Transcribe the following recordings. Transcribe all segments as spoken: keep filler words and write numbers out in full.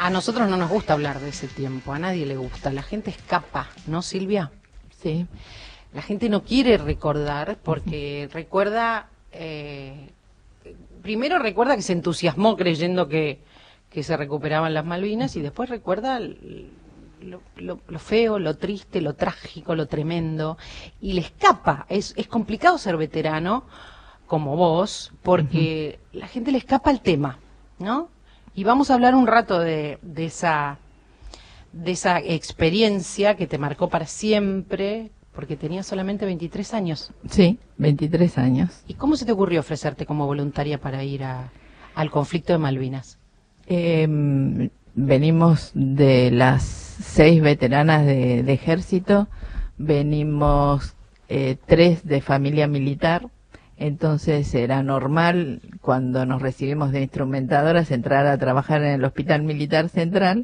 A nosotros no nos gusta hablar de ese tiempo, a nadie le gusta, la gente escapa, ¿no, Silvia? Sí. La gente no quiere recordar porque uh-huh. recuerda, eh, primero recuerda que se entusiasmó creyendo que, que se recuperaban las Malvinas y después recuerda lo, lo, lo feo, lo triste, lo trágico, lo tremendo y le escapa. Es, es complicado ser veterano como vos porque uh-huh. la gente le escapa al tema, ¿no? Y vamos a hablar un rato de, de esa de esa experiencia que te marcó para siempre, porque tenías solamente veintitrés años. Sí, veintitrés años. ¿Y cómo se te ocurrió ofrecerte como voluntaria para ir a, al conflicto de Malvinas? Eh, venimos de las seis veteranas de, de ejército, venimos eh, tres de familia militar. Entonces era normal cuando nos recibimos de instrumentadoras entrar a trabajar en el Hospital Militar Central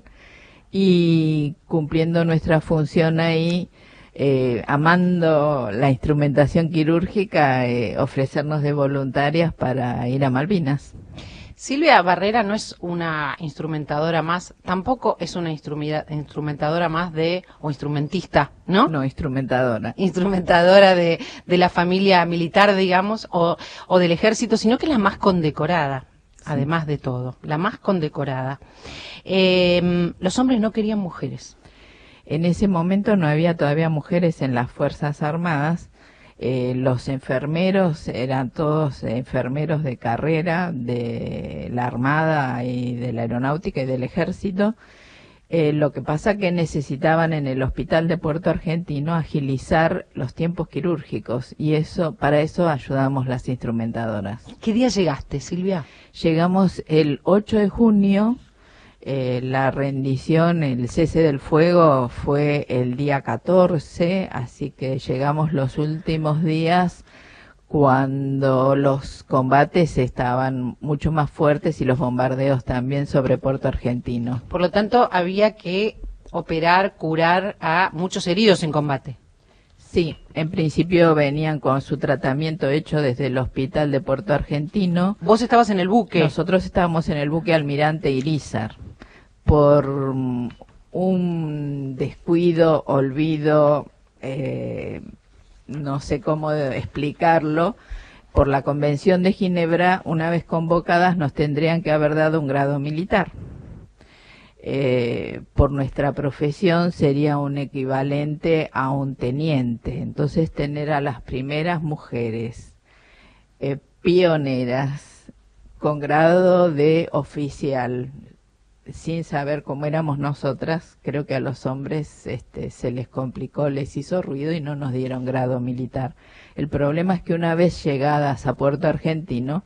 y cumpliendo nuestra función ahí, eh, amando la instrumentación quirúrgica, eh, ofrecernos de voluntarias para ir a Malvinas. Silvia Barrera no es una instrumentadora más, tampoco es una instrumentadora más de, o instrumentista, ¿no? No, instrumentadora. Instrumentadora de, de la familia militar, digamos, o, o del ejército, sino que es la más condecorada, sí. Además de todo, la más condecorada. Eh, los hombres no querían mujeres. En ese momento no había todavía mujeres en las Fuerzas Armadas. Eh, los enfermeros eran todos enfermeros de carrera de la Armada y de la Aeronáutica y del Ejército. Eh, lo que pasa que necesitaban en el Hospital de Puerto Argentino agilizar los tiempos quirúrgicos y eso para eso ayudamos las instrumentadoras. ¿Qué día llegaste, Silvia? Llegamos el ocho de junio. Eh, la rendición, el cese del fuego fue el día catorce, así que llegamos los últimos días cuando los combates estaban mucho más fuertes y los bombardeos también sobre Puerto Argentino. Por lo tanto, había que operar, curar a muchos heridos en combate. Sí, en principio venían con su tratamiento hecho desde el Hospital de Puerto Argentino. ¿Vos estabas en el buque? Nosotros estábamos en el buque Almirante Irízar. Por un descuido, olvido, eh, no sé cómo explicarlo, por la Convención de Ginebra, una vez convocadas, nos tendrían que haber dado un grado militar. Eh, por nuestra profesión sería un equivalente a un teniente. Entonces, tener a las primeras mujeres eh, pioneras con grado de oficial, sin saber cómo éramos nosotras, creo que a los hombres este, se les complicó, les hizo ruido y no nos dieron grado militar. El problema es que una vez llegadas a Puerto Argentino,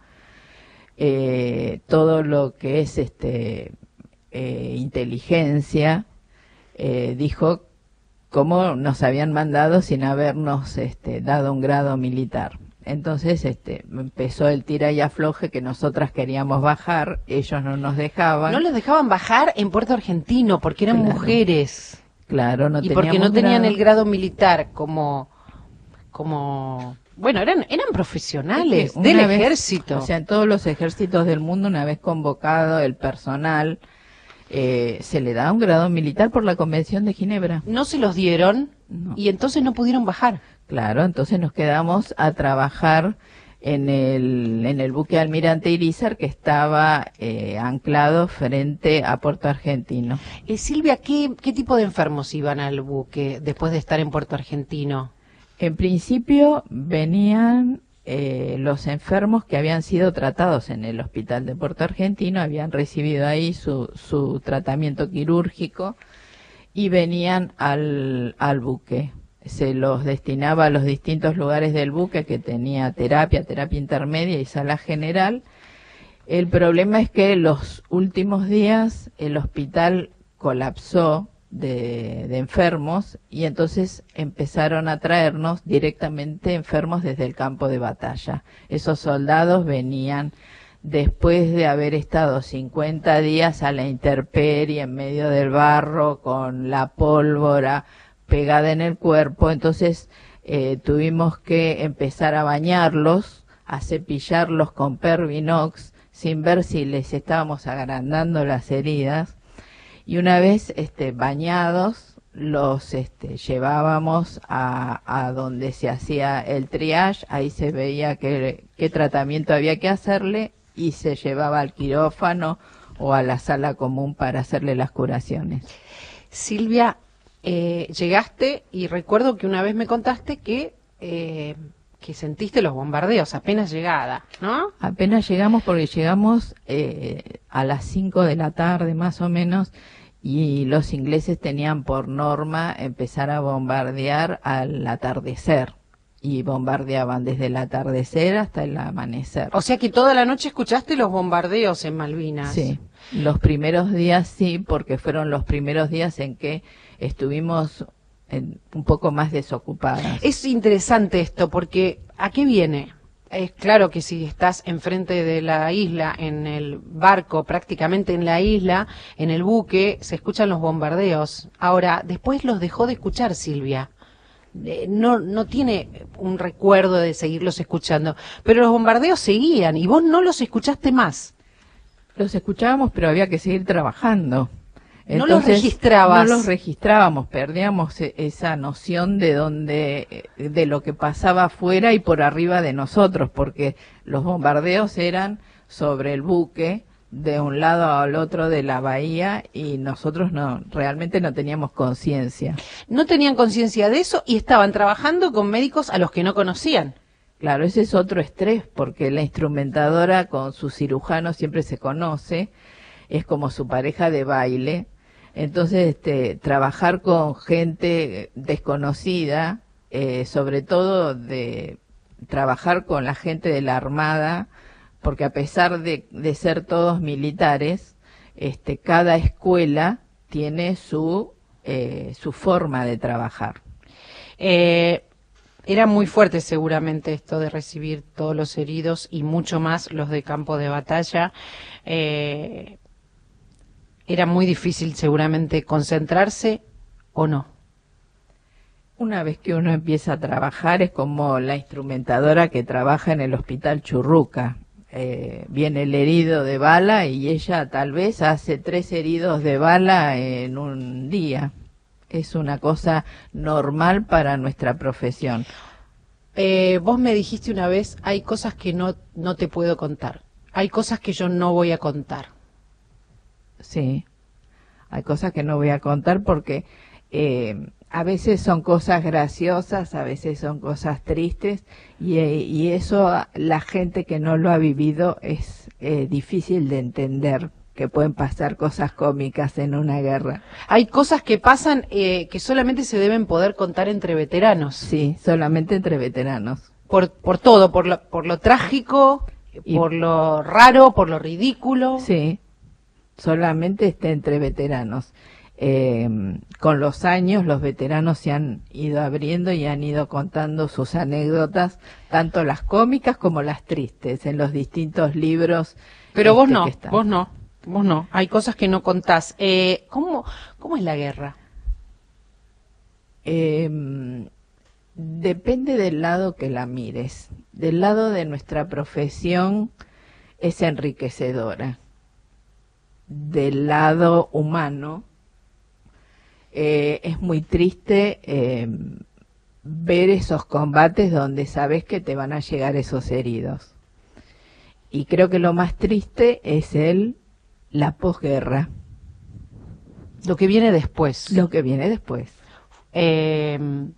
eh, todo lo que es este eh, inteligencia eh, dijo cómo nos habían mandado sin habernos este, dado un grado militar. Entonces este empezó el tira y afloje que nosotras queríamos bajar, ellos no nos dejaban. No les dejaban bajar en Puerto Argentino porque eran claro, mujeres. Claro, no y teníamos porque no tenían grado. el grado militar como como bueno, eran eran profesionales del vez, ejército. O sea, en todos los ejércitos del mundo, una vez convocado el personal, eh, se le da un grado militar por la Convención de Ginebra. No se los dieron no. Y entonces no pudieron bajar. Claro, entonces nos quedamos a trabajar en el en el buque Almirante Irízar que estaba eh, anclado frente a Puerto Argentino. Eh, Silvia, ¿qué, ¿qué tipo de enfermos iban al buque después de estar en Puerto Argentino? En principio venían eh, los enfermos que habían sido tratados en el Hospital de Puerto Argentino, habían recibido ahí su, su tratamiento quirúrgico y venían al, al buque. Se los destinaba a los distintos lugares del buque que tenía terapia, terapia intermedia y sala general. El problema es que los últimos días el hospital colapsó de, de enfermos y entonces empezaron a traernos directamente enfermos desde el campo de batalla. Esos soldados venían después de haber estado cincuenta días a la intemperie en medio del barro con la pólvora pegada en el cuerpo, entonces eh, tuvimos que empezar a bañarlos, a cepillarlos con Pervinox, sin ver si les estábamos agrandando las heridas, Y una vez este, bañados, los este, llevábamos a, a donde se hacía el triage, ahí se veía qué, qué tratamiento había que hacerle y se llevaba al quirófano o a la sala común para hacerle las curaciones. Silvia, eh, llegaste y recuerdo que una vez me contaste que, eh, que sentiste los bombardeos apenas llegada, ¿no? Apenas llegamos porque llegamos eh, a las cinco de la tarde más o menos y los ingleses tenían por norma empezar a bombardear al atardecer y bombardeaban desde el atardecer hasta el amanecer. O sea que toda la noche escuchaste los bombardeos en Malvinas. Sí, los primeros días sí, porque fueron los primeros días en que estuvimos en, un poco más desocupadas. Es interesante esto, porque ¿a qué viene? Es claro que si estás enfrente de la isla, en el barco, prácticamente en la isla, en el buque, se escuchan los bombardeos. Ahora, después los dejó de escuchar Silvia. Eh, no, no tiene un recuerdo de seguirlos escuchando, pero los bombardeos seguían y vos no los escuchaste más. Los escuchábamos, pero había que seguir trabajando. Entonces, no los registrabas. No los registrábamos, perdíamos esa noción de donde, de lo que pasaba afuera y por arriba de nosotros, porque los bombardeos eran sobre el buque, de un lado al otro de la bahía, y nosotros no, realmente no teníamos conciencia. No tenían conciencia de eso y estaban trabajando con médicos a los que no conocían. Claro, ese es otro estrés, porque la instrumentadora con su cirujano siempre se conoce, es como su pareja de baile. Entonces, este, trabajar con gente desconocida, eh, sobre todo de trabajar con la gente de la Armada, porque a pesar de, de ser todos militares, este, cada escuela tiene su, eh, su forma de trabajar. Eh, era muy fuerte seguramente esto de recibir todos los heridos y mucho más los de campo de batalla. Eh, Era muy difícil seguramente concentrarse o no. Una vez que uno empieza a trabajar es como la instrumentadora que trabaja en el hospital Churruca. Eh, viene el herido de bala y ella tal vez hace tres heridos de bala en un día. Es una cosa normal para nuestra profesión. Eh, vos me dijiste una vez, hay cosas que no, no te puedo contar. Hay cosas que yo no voy a contar. Sí, hay cosas que no voy a contar porque eh, a veces son cosas graciosas, a veces son cosas tristes y, y eso la gente que no lo ha vivido es eh, difícil de entender, que pueden pasar cosas cómicas en una guerra. Hay cosas que pasan eh, que solamente se deben poder contar entre veteranos. Sí, solamente entre veteranos. Por, por todo, por lo, por lo trágico, y, por lo raro, por lo ridículo. Sí. Solamente esté entre veteranos. Eh, con los años los veteranos se han ido abriendo y han ido contando sus anécdotas, tanto las cómicas como las tristes, en los distintos libros. Pero este, vos no, vos no, vos no. Hay cosas que no contás. Eh, ¿cómo, ¿Cómo es la guerra? Eh, depende del lado que la mires. Del lado de nuestra profesión es enriquecedora. Del lado humano, eh, es muy triste eh, ver esos combates donde sabes que te van a llegar esos heridos. Y creo que lo más triste es el la posguerra. Lo que viene después. Lo que viene después. Eh,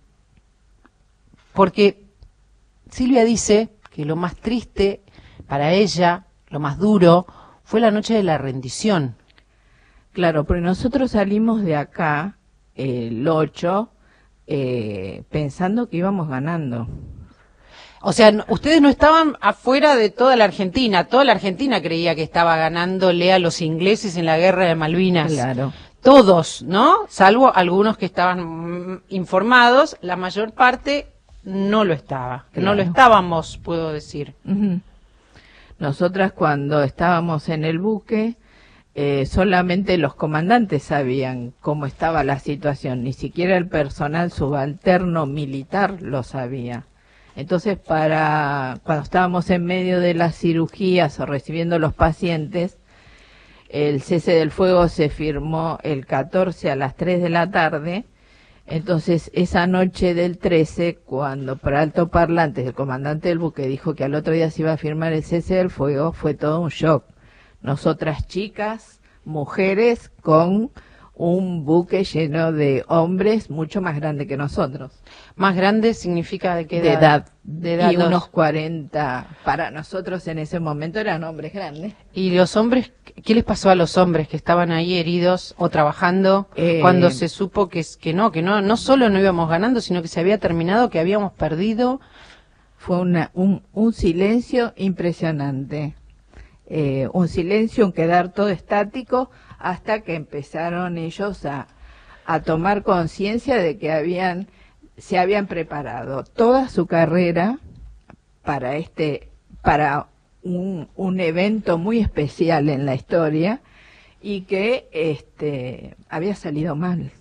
porque Silvia dice que lo más triste para ella, lo más duro, fue la noche de la rendición. Claro, porque nosotros salimos de acá el ocho eh, pensando que íbamos ganando. O sea, no, ustedes no estaban afuera de toda la Argentina. Toda la Argentina creía que estaba ganándole a los ingleses en la guerra de Malvinas. Claro. Todos, ¿no? Salvo algunos que estaban mm, informados, la mayor parte no lo estaba. Claro. No lo estábamos, puedo decir. Uh-huh. Nosotras cuando estábamos en el buque, eh, solamente los comandantes sabían cómo estaba la situación, ni siquiera el personal subalterno militar lo sabía. Entonces, para cuando estábamos en medio de las cirugías o recibiendo los pacientes, el cese del fuego se firmó el catorce a las tres de la tarde. Entonces, esa noche del trece, cuando por altoparlantes el comandante del buque dijo que al otro día se iba a firmar el cese del fuego, fue todo un shock. Nosotras chicas, mujeres, con un buque lleno de hombres mucho más grande que nosotros. Más grande significa de qué edad? De edad. De edad y los... unos cuarenta, para nosotros en ese momento eran hombres grandes. ¿Y los hombres, qué les pasó a los hombres que estaban ahí heridos o trabajando eh... cuando se supo que, que no, que no, no solo no íbamos ganando, sino que se había terminado, que habíamos perdido? Fue una, un, un silencio impresionante. Eh, un silencio, un quedar todo estático, hasta que empezaron ellos a, a tomar conciencia de que habían, se habían preparado toda su carrera para este, para un, un evento muy especial en la historia, y que este había salido mal.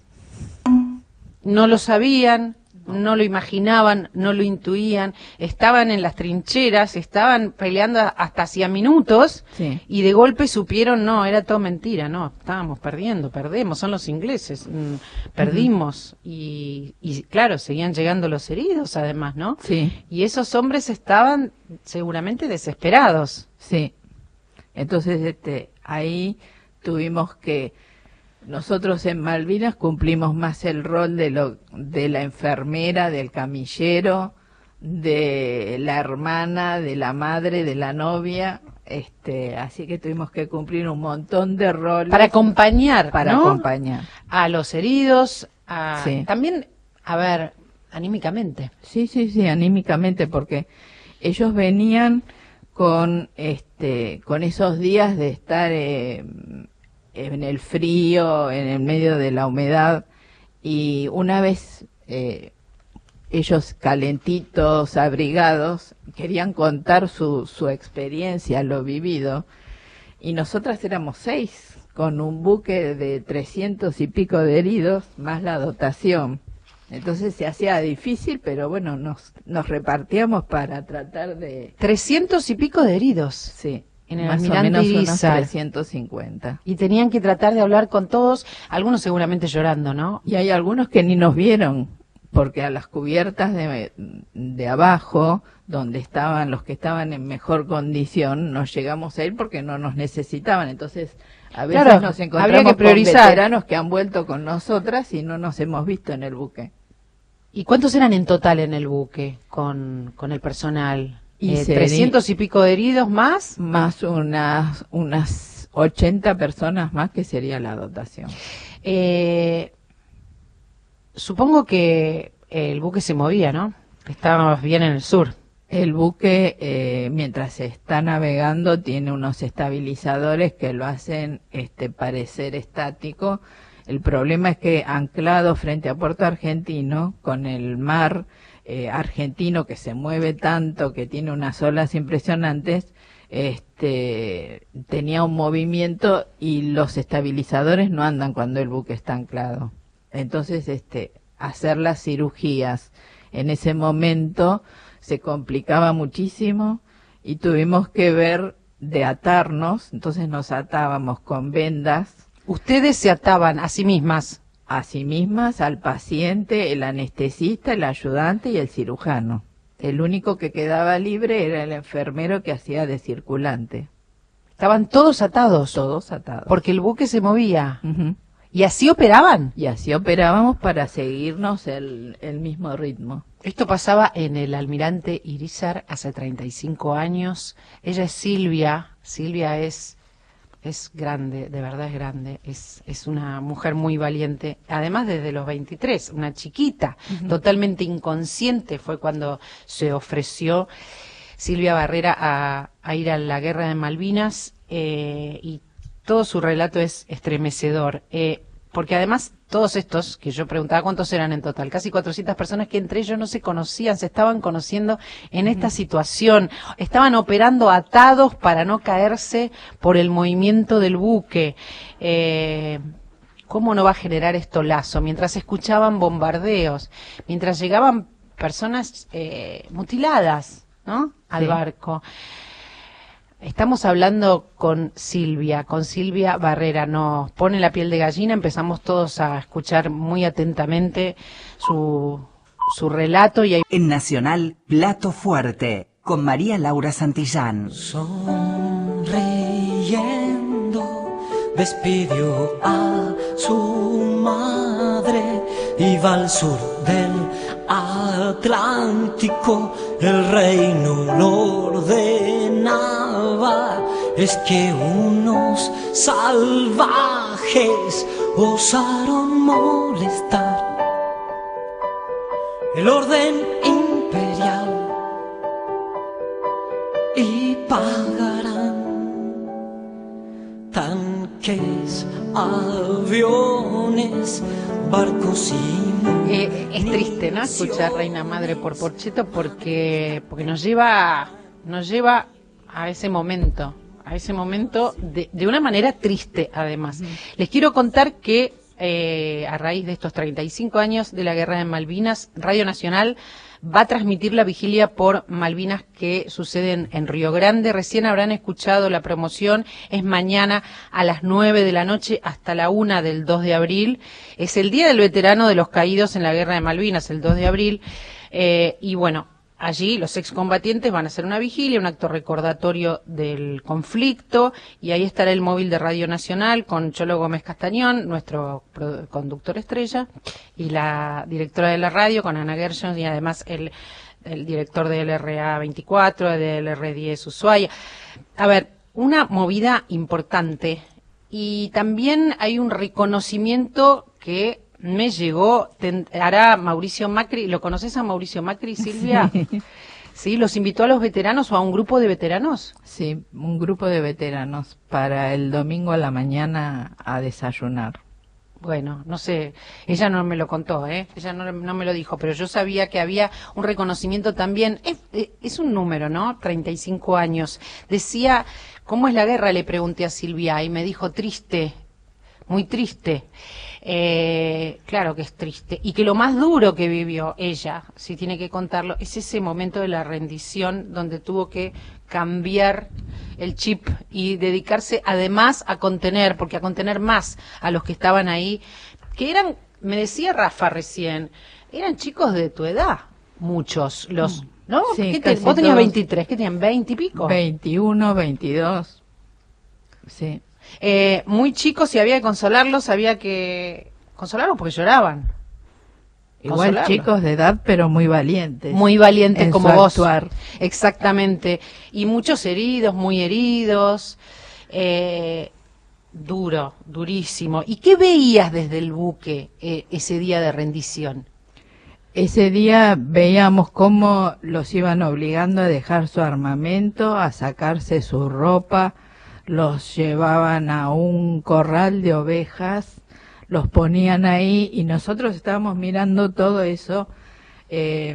No lo sabían, no lo imaginaban, no lo intuían, estaban en las trincheras, estaban peleando hasta hacía minutos, sí. Y de golpe supieron, no, era todo mentira, no, estábamos perdiendo, perdemos, son los ingleses, mmm, perdimos, uh-huh. y, y claro, seguían llegando los heridos además, ¿no? Sí. Y esos hombres estaban seguramente desesperados. Sí, entonces este ahí tuvimos que... Nosotros en Malvinas cumplimos más el rol de lo de la enfermera, del camillero, de la hermana, de la madre, de la novia, este, así que tuvimos que cumplir un montón de roles para acompañar, para ¿no? acompañar a los heridos, a... sí. también, a ver, anímicamente. Sí, sí, sí, anímicamente, porque ellos venían con este, con esos días de estar eh, en el frío, en el medio de la humedad, y una vez eh, ellos calentitos, abrigados, querían contar su, su experiencia, lo vivido, y nosotras éramos seis, con un buque de trescientos y pico de heridos, más la dotación. Entonces se hacía difícil, pero bueno, nos, nos repartíamos para tratar de... Trescientos y pico de heridos. Sí. En el más Almirante o menos Irizar. Unos trescientos cincuenta. Y tenían que tratar de hablar con todos, algunos seguramente llorando, ¿no? Y hay algunos que ni nos vieron, porque a las cubiertas de, de abajo, donde estaban los que estaban en mejor condición, nos llegamos a ir porque no nos necesitaban. Entonces, a veces claro, nos encontramos que priorizar. con veteranos que han vuelto con nosotras y no nos hemos visto en el buque. ¿Y cuántos eran en total en el buque con, con el personal? Y Eh, ¿Trescientos y pico de heridos más? Más unas, unas ochenta personas más, que sería la dotación. Eh, supongo que el buque se movía, ¿no? Estábamos bien en el sur. El buque, eh, mientras se está navegando, tiene unos estabilizadores que lo hacen este, parecer estático. El problema es que anclado frente a Puerto Argentino, con el mar eh, argentino que se mueve tanto, que tiene unas olas impresionantes, este, tenía un movimiento y los estabilizadores no andan cuando el buque está anclado. Entonces, este, hacer las cirugías en ese momento se complicaba muchísimo y tuvimos que ver de atarnos. Entonces nos atábamos con vendas. ¿Ustedes se ataban a sí mismas? A sí mismas, al paciente, el anestesista, el ayudante y el cirujano. El único que quedaba libre era el enfermero que hacía de circulante. ¿Estaban todos atados? Todos atados. Porque el buque se movía. Uh-huh. ¿Y así operaban? Y así operábamos para seguirnos el, el mismo ritmo. Esto pasaba en el Almirante Irizar hace treinta y cinco años. Ella es Silvia. Silvia es... Es grande, de verdad es grande, es, es una mujer muy valiente, además desde los veintitrés, una chiquita, uh-huh. Totalmente inconsciente fue cuando se ofreció Silvia Barrera a, a ir a la guerra de Malvinas, eh, y todo su relato es estremecedor, eh, porque además todos estos, que yo preguntaba cuántos eran en total, casi cuatrocientas personas que entre ellos no se conocían, se estaban conociendo en esta situación, estaban operando atados para no caerse por el movimiento del buque. Eh, ¿Cómo no va a generar esto lazo? Mientras escuchaban bombardeos, mientras llegaban personas eh, mutiladas, ¿no? Al sí. barco. Estamos hablando con Silvia, con Silvia Barrera. Nos pone la piel de gallina, empezamos todos a escuchar muy atentamente su, su relato. Y hay... En Nacional, Plato Fuerte, con María Laura Santillán. Sonriendo, despidió a su madre, iba al sur del Atlántico, el reino lo ordenaba. Es que unos salvajes osaron molestar el orden imperial y pagarán tanques, aviones, barcos y... Eh, es triste, ¿no? Escuchar Reina Madre por Porcheto porque porque nos lleva nos lleva a ese momento, a ese momento de, de una manera triste, además. Les quiero contar que eh, a raíz de estos treinta y cinco años de la Guerra de Malvinas, Radio Nacional va a transmitir la vigilia por Malvinas que sucede en, en Río Grande. Recién habrán escuchado la promoción, es mañana a las nueve de la noche hasta la una del dos de abril. Es el Día del Veterano de los Caídos en la Guerra de Malvinas, el dos de abril. Eh, y bueno, allí los excombatientes van a hacer una vigilia, un acto recordatorio del conflicto, y ahí estará el móvil de Radio Nacional con Cholo Gómez Castañón, nuestro conductor estrella, y la directora de la radio con Ana Gershon, y además el, el director del R A veinticuatro, del R diez Ushuaia. A ver, una movida importante, y también hay un reconocimiento que me llegó, te, hará Mauricio Macri. ¿Lo conoces a Mauricio Macri, Silvia? Sí. ¿Sí? ¿Los invitó a los veteranos o a un grupo de veteranos? Sí, un grupo de veteranos para el domingo a la mañana a desayunar. Bueno, no sé, ella no me lo contó, ¿eh? Ella no, no me lo dijo, pero yo sabía que había un reconocimiento también. Es, es un número, ¿no? treinta y cinco años. Decía, ¿cómo es la guerra? Le pregunté a Silvia y me dijo, triste, muy triste. Eh, claro que es triste, y que lo más duro que vivió ella, si tiene que contarlo, es ese momento de la rendición donde tuvo que cambiar el chip y dedicarse además a contener, porque a contener más a los que estaban ahí, que eran, me decía Rafa recién, eran chicos de tu edad, muchos, los, ¿no? Sí, ¿Qué te, vos tenías veintitrés, ¿qué tenían? ¿veinte y pico? veintiuno, veintidós, sí. Eh, muy chicos, y había que consolarlos, había que consolarlos porque lloraban. Igual chicos de edad, pero muy valientes. Muy valientes como vos. Actuar. Exactamente. Y muchos heridos, muy heridos. Eh, duro, durísimo. ¿Y qué veías desde el buque eh, ese día de rendición? Ese día veíamos cómo los iban obligando a dejar su armamento, a sacarse su ropa, los llevaban a un corral de ovejas, los ponían ahí y nosotros estábamos mirando todo eso eh,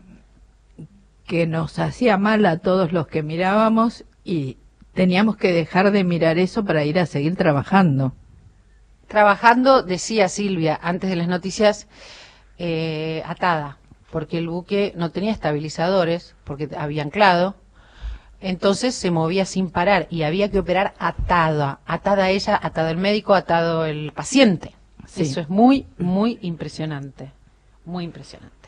que nos hacía mal a todos los que mirábamos, y teníamos que dejar de mirar eso para ir a seguir trabajando. Trabajando, decía Silvia antes de las noticias, eh, atada, porque el buque no tenía estabilizadores, porque había anclado. Entonces se movía sin parar y había que operar atada, atada ella, atado el médico, atado el paciente. Sí. Eso es muy, muy impresionante, muy impresionante.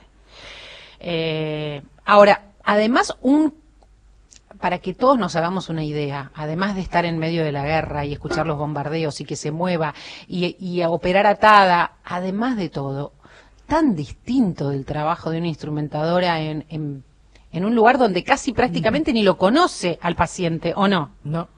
Eh, ahora, además, un para que todos nos hagamos una idea, además de estar en medio de la guerra y escuchar los bombardeos y que se mueva y, y a operar atada, además de todo, tan distinto del trabajo de una instrumentadora en, en en un lugar donde casi prácticamente ni lo conoce al paciente, ¿o no? No.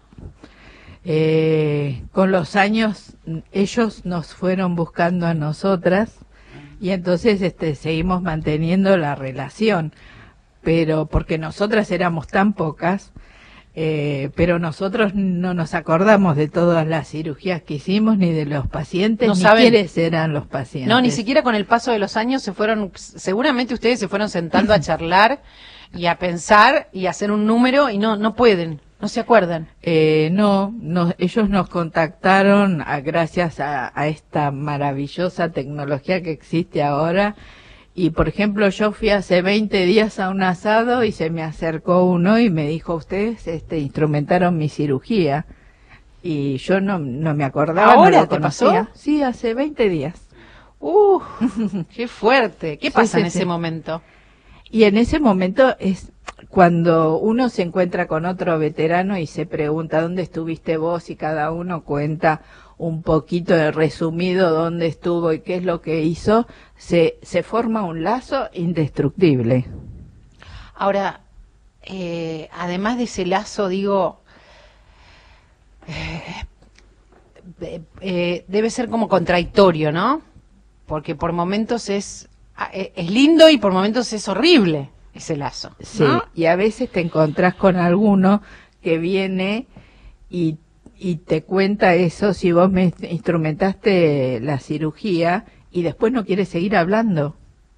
Eh, con los años ellos nos fueron buscando a nosotras y entonces este seguimos manteniendo la relación, pero porque nosotras éramos tan pocas, eh, pero nosotros no nos acordamos de todas las cirugías que hicimos, ni de los pacientes, no ni saben quiénes eran los pacientes. No, ni siquiera con el paso de los años se fueron, seguramente ustedes se fueron sentando a charlar y a pensar y a hacer un número y no no pueden, no se acuerdan. Eh, no, no, ellos nos contactaron a, gracias a, a esta maravillosa tecnología que existe ahora, Y por ejemplo, yo fui hace veinte días a un asado y se me acercó uno y me dijo, ustedes este, instrumentaron mi cirugía. Y yo no, no me acordaba. ¿Ahora no lo te conocía. pasó? Sí, hace veinte días. Uh, qué fuerte. ¿Qué Sí, pasa sí, en ese sí. momento? Y en ese momento es cuando uno se encuentra con otro veterano y se pregunta dónde estuviste vos y cada uno cuenta un poquito de resumido dónde estuvo y qué es lo que hizo, se, se forma un lazo indestructible. Ahora, eh, además de ese lazo, digo, eh, eh, eh, debe ser como contradictorio, ¿no? Porque por momentos es, ah, eh, es lindo y por momentos es horrible ese lazo, Sí, ¿no? y a veces te encontrás con alguno que viene y, y te cuenta eso si vos me instrumentaste la cirugía y después no quieres seguir hablando.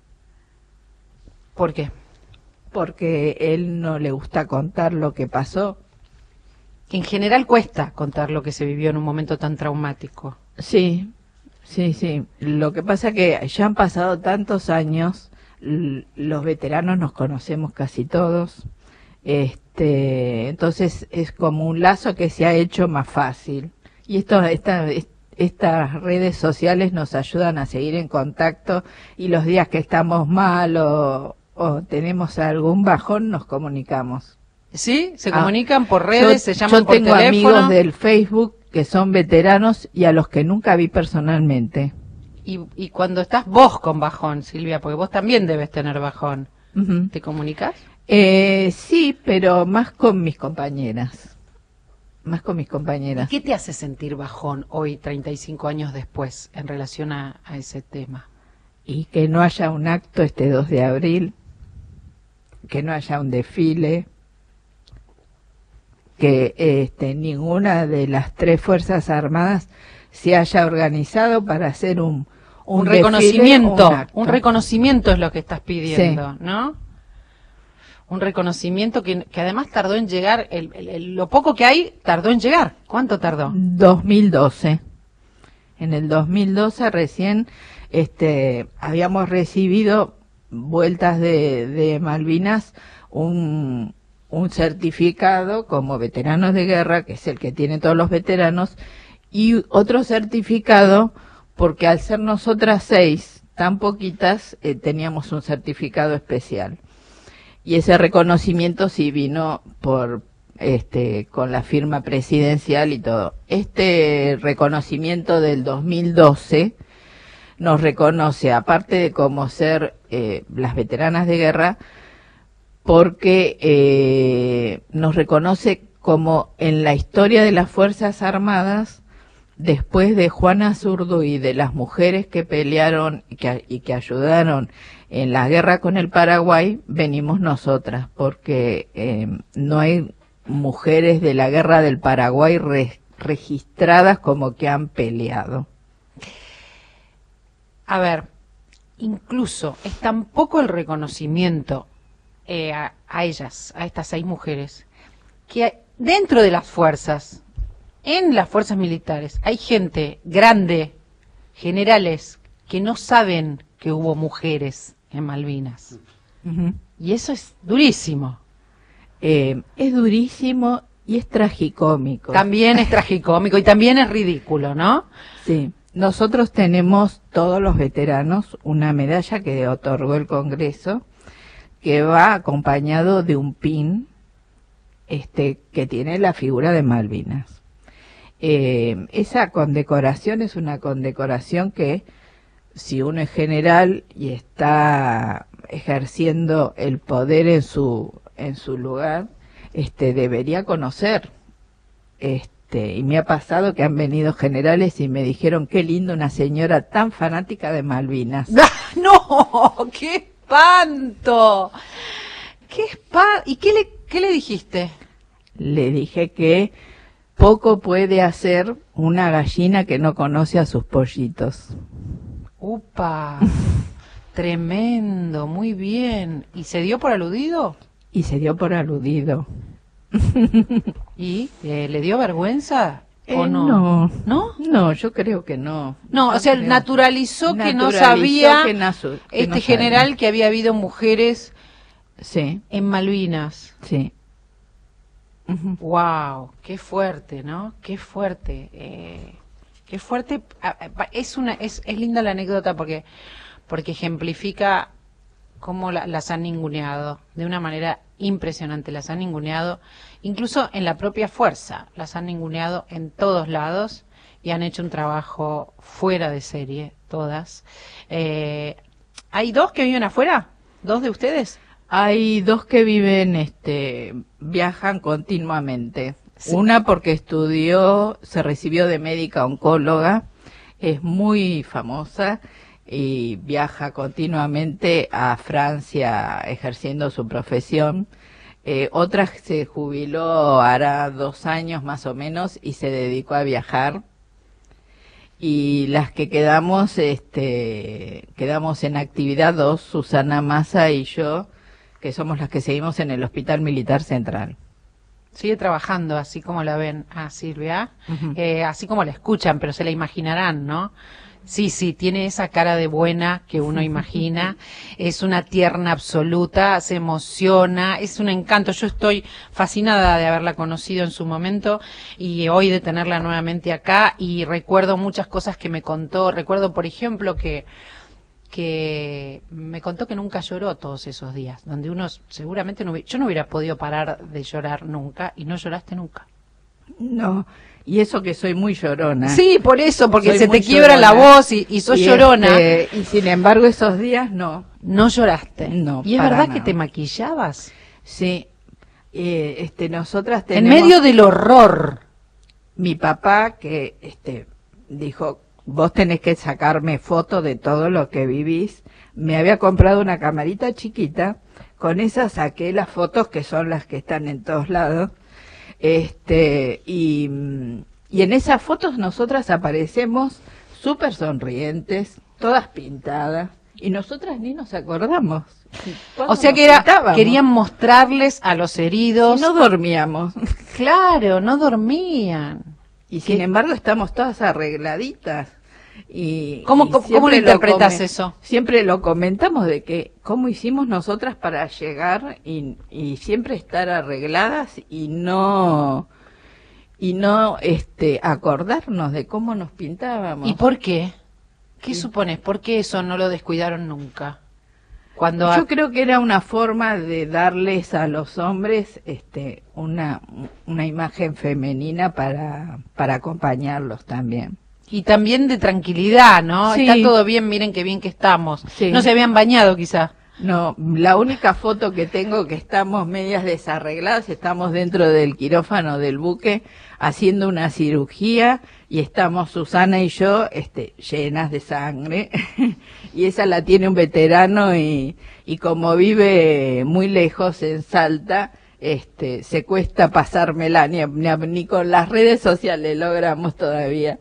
¿Por qué? Porque él no le gusta contar lo que pasó. Que en general cuesta contar lo que se vivió en un momento tan traumático. Sí, sí, sí. Lo que pasa que ya han pasado tantos años, l- los veteranos nos conocemos casi todos, este, entonces es como un lazo que se ha hecho más fácil. Y esto, esta, es- estas redes sociales nos ayudan a seguir en contacto y los días que estamos mal o, o tenemos algún bajón nos comunicamos. ¿Sí? ¿Se Ah, comunican por redes? Yo- ¿Se llaman yo por tengo teléfono? amigos del Facebook que son veteranos y a los que nunca vi personalmente. Y, y cuando estás vos con bajón, Silvia, porque vos también debes tener bajón, Ujú. ¿te comunicas? Eh, sí, pero más con mis compañeras. Más con mis ¿Y compañeras. qué te hace sentir bajón hoy, treinta y cinco años después, en relación a, a ese tema? Y que no haya un acto este dos de abril, que no haya un desfile, que este, ninguna de las tres Fuerzas Armadas se haya organizado para hacer un, Un, un desfile, reconocimiento, un un, acto. reconocimiento es lo que estás pidiendo, ¿no? Un reconocimiento que, que además tardó en llegar, el, el- el- lo poco que hay tardó en llegar. ¿Cuánto tardó? dos mil doce. En el dos mil doce recién este, habíamos recibido vueltas de, de Malvinas un, un certificado como veteranos de guerra, que es el que tienen todos los veteranos, y otro certificado porque al ser nosotras seis, tan poquitas, eh, teníamos un certificado especial. Y ese reconocimiento sí vino por este con la firma presidencial y todo. Este reconocimiento del dos mil doce nos reconoce, aparte de como ser eh, las veteranas de guerra, porque eh, nos reconoce como en la historia de las Fuerzas Armadas, después de Juana Zurduy y de las mujeres que pelearon y que, y que ayudaron en la guerra con el Paraguay, venimos nosotras, porque eh, no hay mujeres de la guerra del Paraguay re- registradas como que han peleado. A ver, incluso es tan poco el reconocimiento eh, a, a ellas, a estas seis mujeres, que dentro de las fuerzas, en las fuerzas militares, hay gente grande, generales, que no saben que hubo mujeres en Malvinas. Ujú. Y eso es durísimo. Eh, es durísimo y es tragicómico. También es tragicómico y también es ridículo, ¿no? Sí, nosotros tenemos, todos los veteranos, una medalla que otorgó el Congreso, que va acompañado de un pin este, que tiene la figura de Malvinas. Eh, esa condecoración es una condecoración que, si uno es general y está ejerciendo el poder en su, en su lugar, este, debería conocer. Este, y me ha pasado que han venido generales y me dijeron qué lindo una señora tan fanática de Malvinas. ¡No! ¡Qué espanto! ¡Qué espanto! ¿Y qué le, qué le dijiste? Le dije que poco puede hacer una gallina que no conoce a sus pollitos. ¡Upa! Tremendo, muy bien. ¿Y se dio por aludido? Y se dio por aludido. ¿Y eh, le dio vergüenza? ¿O Eh, no? no? ¿No? No, yo creo que no. No, Yo o sea, creo- naturalizó, que no naturalizó sabía que nazo- que este no sabía. general que había habido mujeres Sí, en Malvinas. sí. Ujú. Wow, qué fuerte, ¿no? Qué fuerte. Eh, qué fuerte. Ah, ah, Es una, es, es linda la anécdota porque, porque ejemplifica cómo la- las han ninguneado de una manera impresionante. Las han ninguneado, incluso en la propia fuerza. Las han ninguneado en todos lados y han hecho un trabajo fuera de serie, todas. Eh, ¿Hay dos que viven afuera? ¿Dos de ustedes? Hay dos que viven, este, viajan continuamente. Sí. Una porque estudió, se recibió de médica oncóloga, es muy famosa y viaja continuamente a Francia ejerciendo su profesión. Eh, otra se jubiló hará dos años más o menos y se dedicó a viajar. Y las que quedamos, este, quedamos en actividad dos, Susana Massa y yo, que somos las que seguimos en el Hospital Militar Central. Sigue trabajando así como la ven a Silvia, Ujú. eh, así como la escuchan, pero se la imaginarán, ¿no? Sí, sí, tiene esa cara de buena que uno imagina, es una tierna absoluta, se emociona, es un encanto. Yo estoy fascinada de haberla conocido en su momento y hoy de tenerla nuevamente acá, y recuerdo muchas cosas que me contó. Recuerdo, por ejemplo, que que me contó que nunca lloró todos esos días, donde uno seguramente no hubiera, yo no hubiera podido parar de llorar nunca, y no lloraste nunca. No, y eso que soy muy llorona. Sí, por eso, porque Soy se muy te quiebra la llorona. voz y, y sos Y, llorona. este, y sin embargo esos días no. No lloraste. No, ¿Y es para verdad nada. que te maquillabas? Sí, eh, este, nosotras En tenemos... medio del horror. Mi papá que este dijo, vos tenés que sacarme fotos de todo lo que vivís. Me había comprado una camarita chiquita, con esa saqué las fotos que son las que están en todos lados. Este, y, mm, y en esas fotos nosotras aparecemos súper sonrientes, todas pintadas, y nosotras ni nos acordamos. O sea que era, querían mostrarles a los heridos. Y no dormíamos. Claro, no dormían. Y sin ¿Qué? embargo estamos todas arregladitas. Y, ¿Cómo- y cómo- siempre cómo lo interpretas come- eso? Siempre lo comentamos de que cómo hicimos nosotras para llegar y, y siempre estar arregladas y no y no este acordarnos de cómo nos pintábamos. ¿Y por qué? ¿Qué Sí. supones? ¿Por qué eso no lo descuidaron nunca? Cuando Yo a- creo que era una forma de darles a los hombres este una una imagen femenina para para acompañarlos también. Y también de tranquilidad, ¿no? Sí. Está todo bien, miren qué bien que estamos. Sí. No se habían bañado quizá. No, la única foto que tengo que estamos medias desarregladas, estamos dentro del quirófano del buque haciendo una cirugía y estamos Susana y yo este, llenas de sangre y esa la tiene un veterano y, y como vive muy lejos en Salta, este, se cuesta pasármela, ni, ni, ni con las redes sociales logramos todavía.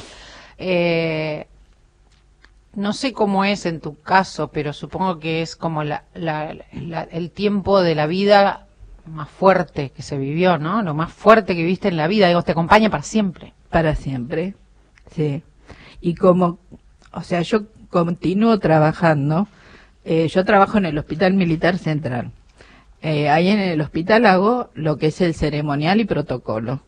Eh, no sé cómo es en tu caso, pero supongo que es como la, la- la- el tiempo de la vida más fuerte que se vivió, ¿no? Lo más fuerte que viste en la vida, digo, te acompaña para siempre. Para siempre, sí. Y como, o sea, yo continúo trabajando, eh, yo trabajo en el Hospital Militar Central. Eh, ahí en el hospital hago lo que es el ceremonial y protocolo.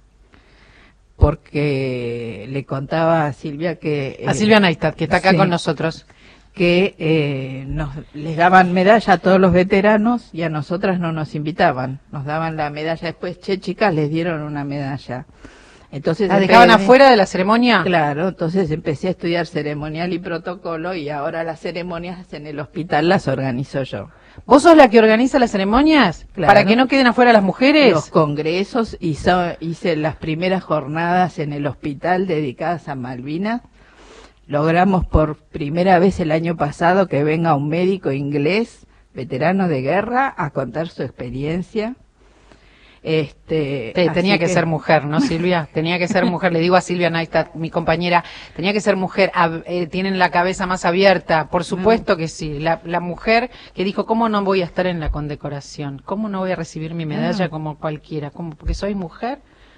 Porque le contaba a Silvia que... A eh, Silvia Neistat, que está acá sí. con nosotros. que eh, nos les daban medalla a todos los veteranos y a nosotras no nos invitaban. Nos daban la medalla después, che, chicas, les dieron una medalla. Entonces ¿La en dejaban vez de- afuera de la ceremonia? Claro, entonces empecé a estudiar ceremonial y protocolo y ahora las ceremonias en el hospital las organizo yo. ¿Vos sos la que organiza las ceremonias? Claro. ¿Para que no queden afuera las mujeres? Los congresos, hizo- hice las primeras jornadas en el hospital dedicadas a Malvinas. Logramos por primera vez el año pasado que venga un médico inglés, veterano de guerra, a contar su experiencia. Este, Te- tenía así que, ser mujer, ¿no, Silvia? Tenía que ser mujer. Le digo a Silvia Neistat, mi compañera, tenía que ser mujer. Ab- eh, tienen la cabeza más abierta. Por supuesto que sí. La, la mujer que dijo, ¿cómo no voy a estar en la condecoración? ¿Cómo no voy a recibir mi medalla Ah. como cualquiera? ¿Cómo? Porque soy mujer.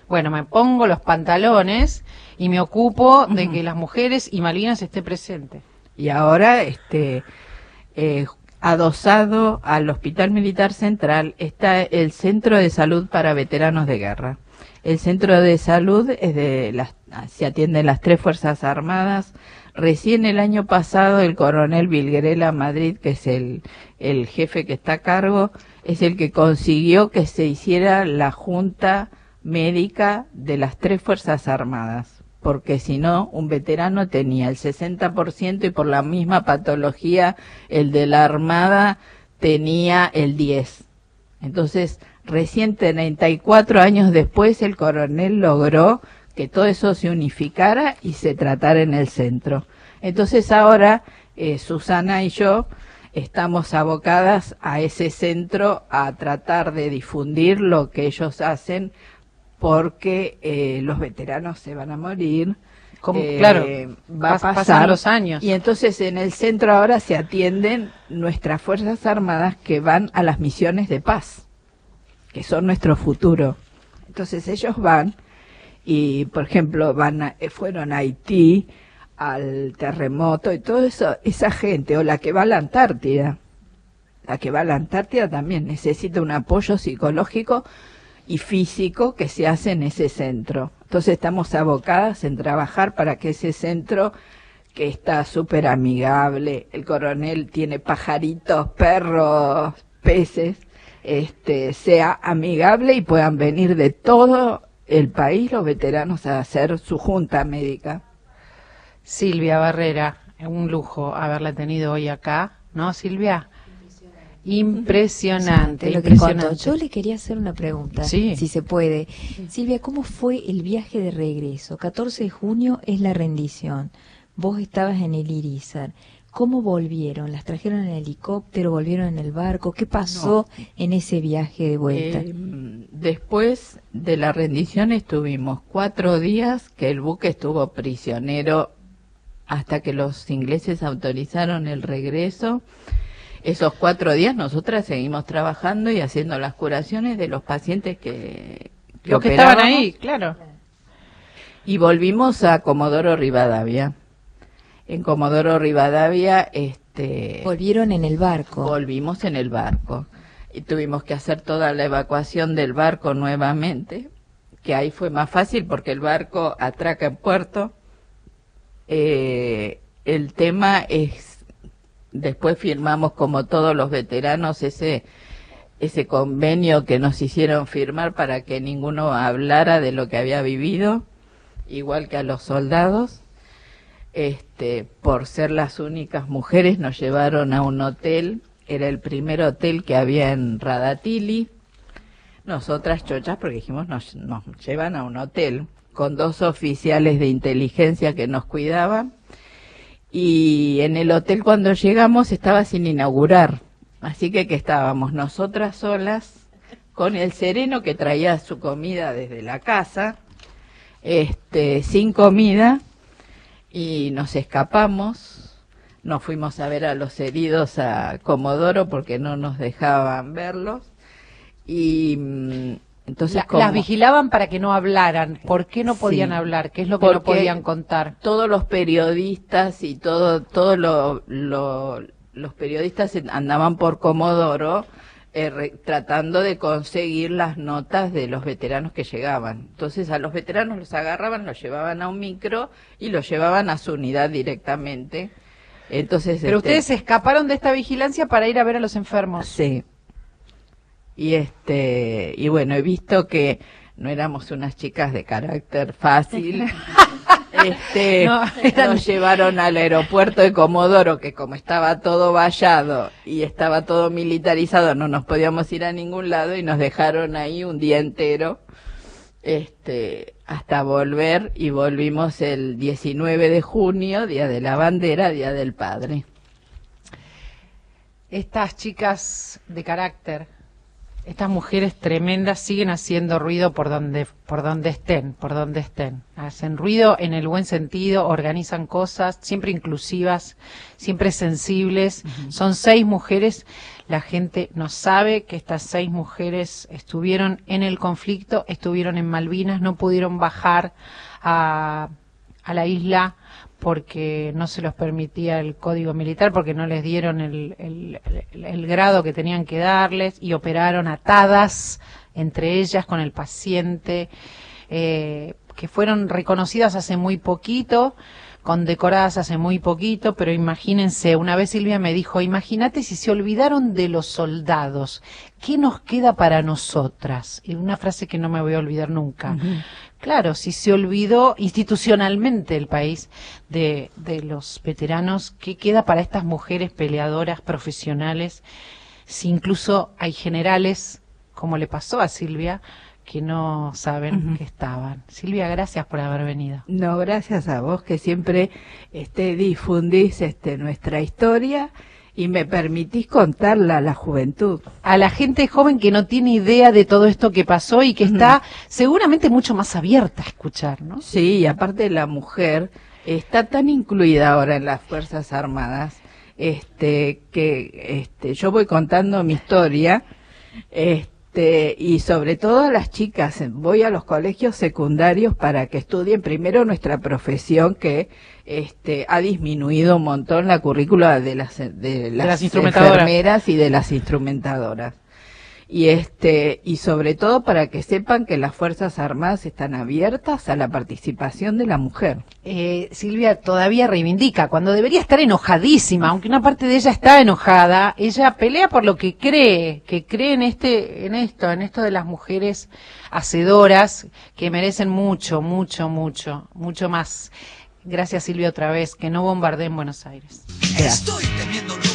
Bueno, me pongo los pantalones y me ocupo de que las mujeres y Malvinas esté presente. Y ahora, este, eh, adosado al Hospital Militar Central está el Centro de Salud para Veteranos de Guerra. El Centro de Salud es de las, se atiende en las tres Fuerzas Armadas. Recién el año pasado el coronel Vilguerela Madrid, que es el, el jefe que está a cargo, es el que consiguió que se hiciera la junta médica de las tres Fuerzas Armadas, porque si no, un veterano tenía el sesenta por ciento y por la misma patología el de la Armada tenía el diez por ciento. Entonces, recién treinta y cuatro años después, el coronel logró que todo eso se unificara y se tratara en el centro. Entonces ahora, eh, Susana y yo estamos abocadas a ese centro a tratar de difundir lo que ellos hacen, porque eh, los veteranos se van a morir. Como, eh, claro, va a pas- pasan pasar los años. Y entonces en el centro ahora se atienden nuestras Fuerzas Armadas que van a las misiones de paz, que son nuestro futuro. Entonces ellos van y, por ejemplo, van a, fueron a Haití, al terremoto y todo eso, esa gente, o la que va a la Antártida, la que va a la Antártida también necesita un apoyo psicológico y físico que se hace en ese centro. Entonces estamos abocadas en trabajar para que ese centro, que está súper amigable, el coronel tiene pajaritos, perros, peces, este, sea amigable y puedan venir de todo el país los veteranos a hacer su junta médica. Silvia Barrera, un lujo haberla tenido hoy acá, ¿no, Silvia? Impresionante, lo que impresionante. contó. Yo le quería hacer una pregunta, Sí. si se puede. Silvia, ¿cómo fue el viaje de regreso? catorce de junio es la rendición. Vos estabas en el Irizar. ¿Cómo volvieron? ¿Las trajeron en helicóptero? ¿Volvieron en el barco? ¿Qué pasó no. en ese viaje de vuelta? Eh, después de la rendición estuvimos cuatro días que el buque estuvo prisionero hasta que los ingleses autorizaron el regreso. Esos cuatro días nosotras seguimos trabajando y haciendo las curaciones de los pacientes que, que Los que estaban ahí, claro. Y volvimos a Comodoro Rivadavia. En Comodoro Rivadavia, este... Volvieron en el barco. Volvimos en el barco. Y tuvimos que hacer toda la evacuación del barco nuevamente, que ahí fue más fácil porque el barco atraca en puerto. Eh, el tema es... Después firmamos, como todos los veteranos, ese ese convenio que nos hicieron firmar para que ninguno hablara de lo que había vivido, igual que a los soldados. Este, por ser las únicas mujeres, nos llevaron a un hotel, era el primer hotel que había en Radatili. Nosotras chochas, porque dijimos, nos, nos llevan a un hotel, con dos oficiales de inteligencia que nos cuidaban. Y en el hotel cuando llegamos estaba sin inaugurar, así que que estábamos nosotras solas con el sereno que traía su comida desde la casa, este, sin comida, y nos escapamos, nos fuimos a ver a los heridos a Comodoro porque no nos dejaban verlos, y entonces La, como, las vigilaban para que no hablaran. ¿Por qué no podían sí, hablar? ¿Qué es lo que no podían contar? Todos los periodistas y todo, todo lo, lo, los periodistas andaban por Comodoro eh, re, tratando de conseguir las notas de los veteranos que llegaban. Entonces a los veteranos los agarraban, los llevaban a un micro y los llevaban a su unidad directamente. Entonces, Pero este, ustedes se escaparon de esta vigilancia para ir a ver a los enfermos. Sí. Y este, y bueno, he visto que no éramos unas chicas de carácter fácil. este, No, eran- nos llevaron al aeropuerto de Comodoro, que como estaba todo vallado y estaba todo militarizado, no nos podíamos ir a ningún lado y nos dejaron ahí un día entero, este, hasta volver, y volvimos el diecinueve de junio, Día de la Bandera, Día del Padre. Estas chicas de carácter, estas mujeres tremendas siguen haciendo ruido por donde por donde estén, por donde estén. Hacen ruido en el buen sentido, organizan cosas, siempre inclusivas, siempre sensibles. Uh-huh. Son seis mujeres. La gente no sabe que estas seis mujeres estuvieron en el conflicto, estuvieron en Malvinas, no pudieron bajar a, a la isla porque no se los permitía el código militar, porque no les dieron el, el, el, el grado que tenían que darles, y operaron atadas entre ellas con el paciente, eh, que fueron reconocidas hace muy poquito, condecoradas hace muy poquito, pero imagínense, una vez Silvia me dijo, imagínate si se olvidaron de los soldados, ¿qué nos queda para nosotras? Y una frase que no me voy a olvidar nunca. Uh-huh. Claro, si se olvidó institucionalmente el país de, de los veteranos, ¿qué queda para estas mujeres peleadoras profesionales? Si incluso hay generales, como le pasó a Silvia, que no saben uh-huh. que estaban. Silvia, gracias por haber venido. No, gracias a vos, que siempre este, difundís este, nuestra historia y me permitís contarla a la juventud. A la gente joven que no tiene idea de todo esto que pasó y que uh-huh. está seguramente mucho más abierta a escuchar, ¿no? Sí, y aparte la mujer está tan incluida ahora en las Fuerzas Armadas, este, que este, yo voy contando mi historia, este, Este, y sobre todo a las chicas, voy a los colegios secundarios para que estudien primero nuestra profesión, que este, ha disminuido un montón la currícula de las, de las, de las enfermeras y de las instrumentadoras. Y este, y sobre todo para que sepan que las Fuerzas Armadas están abiertas a la participación de la mujer. Eh, Silvia todavía reivindica, cuando debería estar enojadísima, aunque una parte de ella está enojada, ella pelea por lo que cree, que cree en este, en esto, en esto de las mujeres hacedoras, que merecen mucho, mucho, mucho, mucho más. Gracias, Silvia, otra vez, que no bombardeen Buenos Aires. Estoy temiendo